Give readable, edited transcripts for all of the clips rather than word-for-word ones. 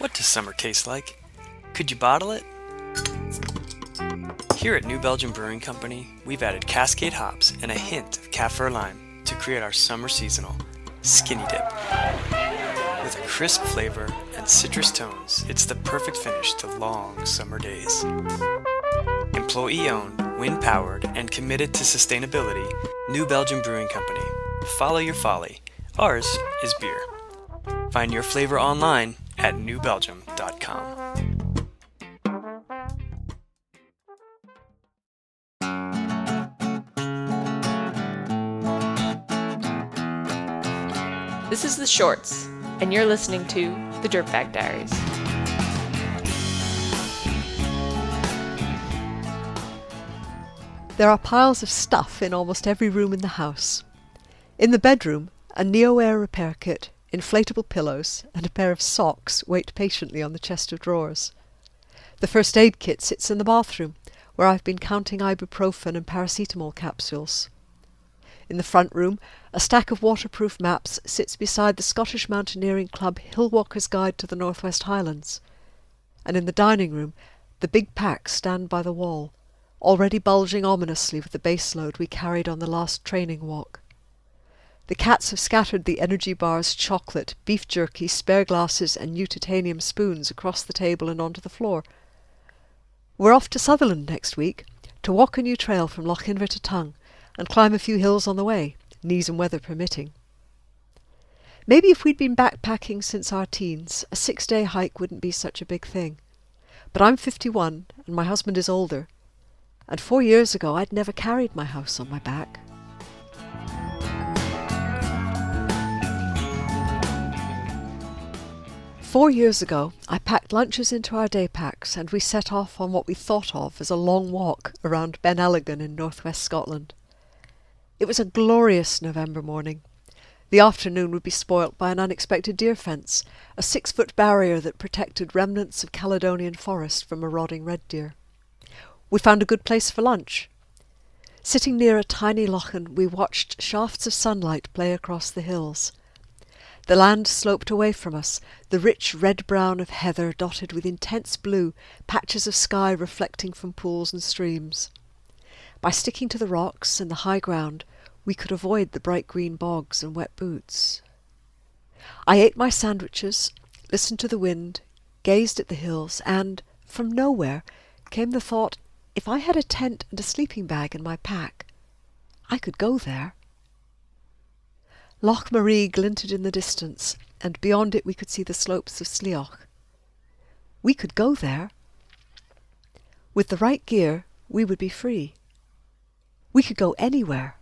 What does summer taste like? Could you bottle it? Here at New Belgium Brewing Company, we've added Cascade hops and a hint of Kaffir lime to create our summer seasonal Skinny Dip. With a crisp flavor and citrus tones, it's the perfect finish to long summer days. Employee-owned, wind-powered, and committed to sustainability, New Belgium Brewing Company. Follow your folly. Ours is beer. Find your flavor online at newbelgium.com. This is The Shorts, and you're listening to The Dirtbag Diaries. There are piles of stuff in almost every room in the house. In the bedroom, a NeoAir repair kit, inflatable pillows, and a pair of socks wait patiently on the chest of drawers. The first aid kit sits in the bathroom, where I've been counting ibuprofen and paracetamol capsules. In the front room, a stack of waterproof maps sits beside the Scottish Mountaineering Club Hillwalker's Guide to the Northwest Highlands. And in the dining room, the big packs stand by the wall, already bulging ominously with the base load we carried on the last training walk. The cats have scattered the energy bars, chocolate, beef jerky, spare glasses and new titanium spoons across the table and onto the floor. We're off to Sutherland next week to walk a new trail from Lochinver to Tongue and climb a few hills on the way, knees and weather permitting. Maybe if we'd been backpacking since our teens, a 6-day hike wouldn't be such a big thing. But I'm 51 and my husband is older, and 4 years ago I'd never carried my house on my back. "4 years ago, I packed lunches into our day packs and we set off on what we thought of as a long walk around Ben Elligan in northwest Scotland. It was a glorious November morning. The afternoon would be spoilt by an unexpected deer fence, a 6-foot barrier that protected remnants of Caledonian forest from marauding red deer. We found a good place for lunch. Sitting near a tiny lochan, we watched shafts of sunlight play across the hills. The land sloped away from us, the rich red-brown of heather dotted with intense blue, patches of sky reflecting from pools and streams. By sticking to the rocks and the high ground, we could avoid the bright green bogs and wet boots. I ate my sandwiches, listened to the wind, gazed at the hills, and, from nowhere, came the thought, if I had a tent and a sleeping bag in my pack, I could go there. Loch Marie glinted in the distance, and beyond it we could see the slopes of Slioch. We could go there. With the right gear, we would be free. We could go anywhere.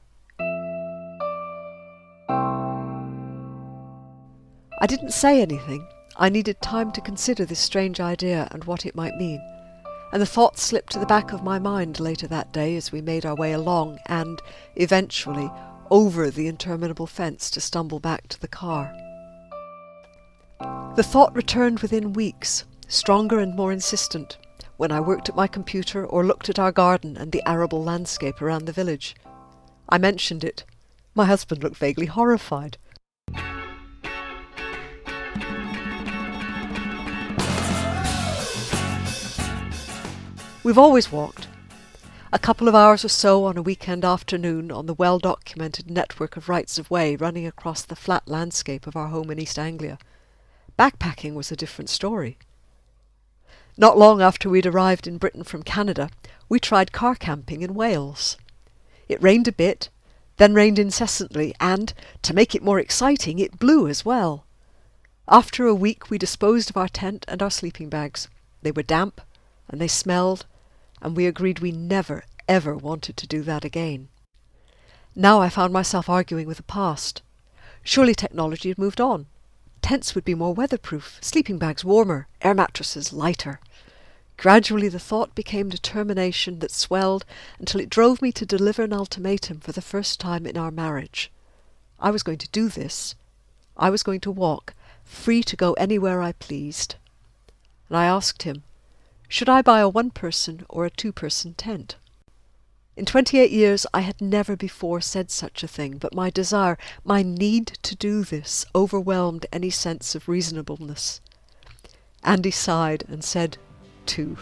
I didn't say anything. I needed time to consider this strange idea and what it might mean, and the thought slipped to the back of my mind later that day as we made our way along and, eventually, over the interminable fence to stumble back to the car. The thought returned within weeks, stronger and more insistent, when I worked at my computer or looked at our garden and the arable landscape around the village. I mentioned it. My husband looked vaguely horrified. We've always walked. A couple of hours or so on a weekend afternoon on the well-documented network of rights-of-way running across the flat landscape of our home in East Anglia. Backpacking was a different story. Not long after we'd arrived in Britain from Canada, we tried car camping in Wales. It rained a bit, then rained incessantly, and, to make it more exciting, it blew as well. After a week we disposed of our tent and our sleeping bags. They were damp, and they smelled, and we agreed we never, ever wanted to do that again. Now I found myself arguing with the past. Surely technology had moved on. Tents would be more weatherproof, sleeping bags warmer, air mattresses lighter. Gradually the thought became determination that swelled until it drove me to deliver an ultimatum for the first time in our marriage. I was going to do this. I was going to walk, free to go anywhere I pleased. And I asked him, should I buy a 1-person or a 2-person tent? In 28 years I had never before said such a thing, but my desire, my need to do this, overwhelmed any sense of reasonableness. Andy sighed and said, 2.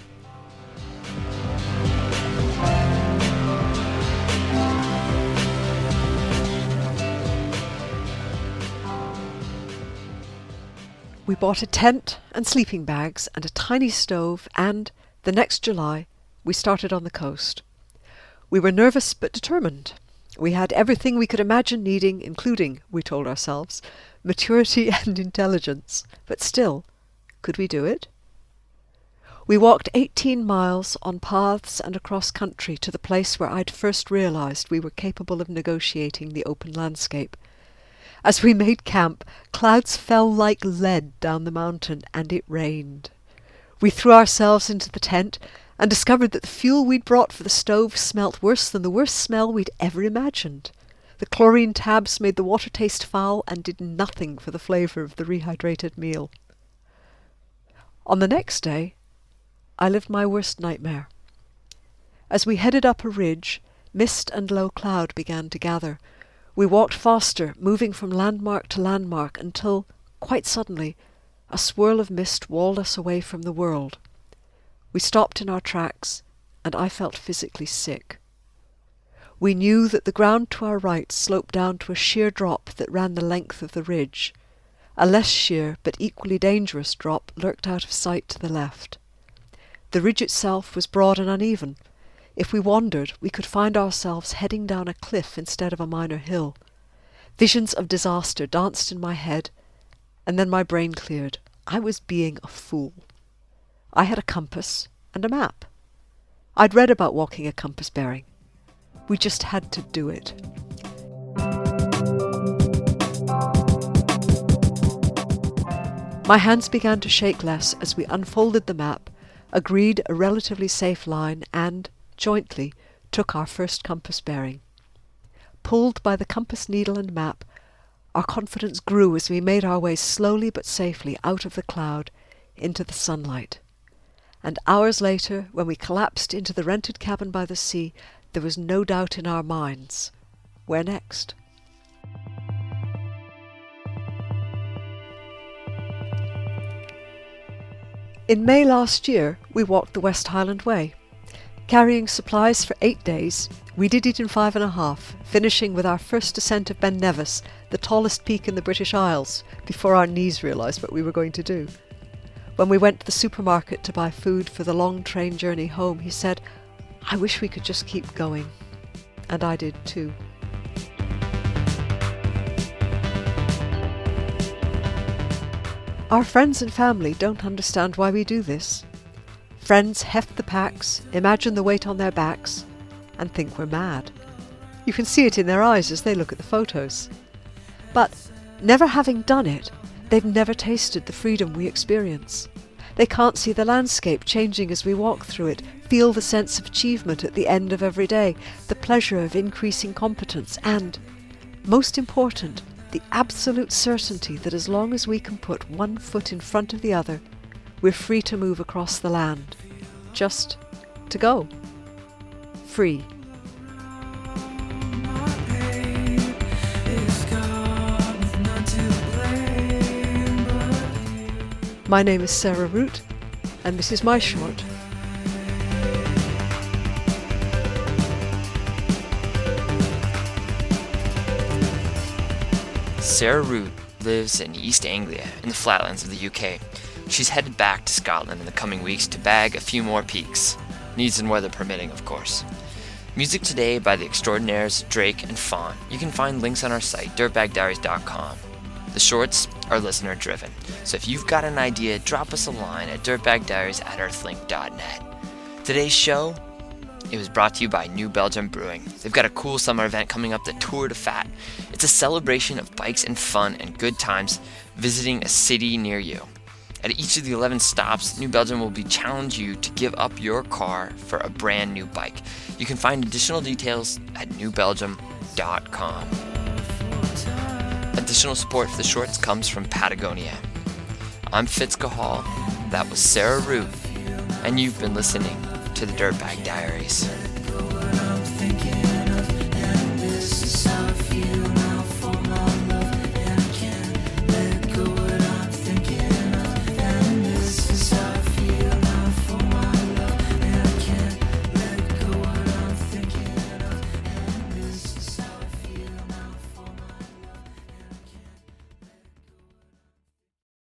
We bought a tent and sleeping bags and a tiny stove, and, the next July, we started on the coast. We were nervous but determined. We had everything we could imagine needing, including, we told ourselves, maturity and intelligence. But still, could we do it? We walked 18 miles on paths and across country to the place where I'd first realised we were capable of negotiating the open landscape. As we made camp, clouds fell like lead down the mountain, and it rained. We threw ourselves into the tent and discovered that the fuel we'd brought for the stove smelt worse than the worst smell we'd ever imagined. The chlorine tabs made the water taste foul and did nothing for the flavour of the rehydrated meal. On the next day, I lived my worst nightmare. As we headed up a ridge, mist and low cloud began to gather. We walked faster, moving from landmark to landmark, until, quite suddenly, a swirl of mist walled us away from the world. We stopped in our tracks, and I felt physically sick. We knew that the ground to our right sloped down to a sheer drop that ran the length of the ridge. A less sheer but equally dangerous drop lurked out of sight to the left. The ridge itself was broad and uneven. If we wandered, we could find ourselves heading down a cliff instead of a minor hill. Visions of disaster danced in my head, and then my brain cleared. I was being a fool. I had a compass and a map. I'd read about walking a compass bearing. We just had to do it. My hands began to shake less as we unfolded the map, agreed a relatively safe line, and, jointly, took our first compass bearing. Pulled by the compass needle and map, our confidence grew as we made our way slowly but safely out of the cloud into the sunlight. And hours later, when we collapsed into the rented cabin by the sea, there was no doubt in our minds. Where next? In May last year, we walked the West Highland Way. Carrying supplies for 8 days, we did it in 5.5, finishing with our first descent of Ben Nevis, the tallest peak in the British Isles, before our knees realised what we were going to do. When we went to the supermarket to buy food for the long train journey home, he said, "I wish we could just keep going." And I did too. Our friends and family don't understand why we do this. Friends heft the packs, imagine the weight on their backs, and think we're mad. You can see it in their eyes as they look at the photos. But, never having done it, they've never tasted the freedom we experience. They can't see the landscape changing as we walk through it, feel the sense of achievement at the end of every day, the pleasure of increasing competence, and, most important, the absolute certainty that as long as we can put one foot in front of the other, we're free to move across the land. Just to go. Free. My name is Sarah Root, and this is my short. Sarah Root lives in East Anglia in the flatlands of the UK. She's headed back to Scotland in the coming weeks to bag a few more peaks. Needs and weather permitting, of course. Music today by the extraordinaires Drake and Fawn. You can find links on our site, dirtbagdiaries.com. The shorts are listener driven, so if you've got an idea, drop us a line at dirtbagdiaries@earthlink.net. Today's show, it was brought to you by New Belgium Brewing. They've got a cool summer event coming up, the Tour de Fat. It's a celebration of bikes and fun and good times visiting a city near you. At each of the 11 stops, New Belgium will challenge you to give up your car for a brand new bike. You can find additional details at newbelgium.com. Additional support for the shorts comes from Patagonia. I'm Fitz Cahall, that was Sarah Root, and you've been listening to the Dirtbag Diaries. This is how I feel now.